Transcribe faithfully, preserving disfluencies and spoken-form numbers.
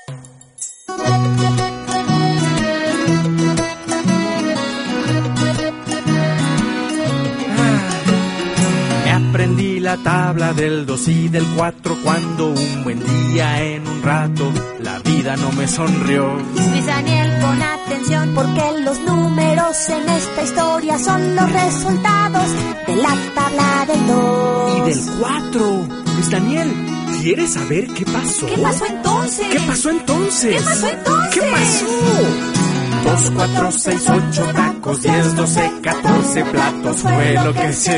Aprendí la tabla del dos y del cuatro cuando un buen día en un rato la vida no me sonrió. Luis Daniel, pon atención porque los números en esta historia son los resultados de la tabla del dos. Y del cuatro. Luis Daniel, ¿quieres saber qué pasó? ¿Qué pasó entonces? ¿Qué pasó entonces? ¿Qué pasó entonces? ¿Qué pasó? Dos, cuatro, seis, ocho tacos, diez, doce, catorce platos fue lo que se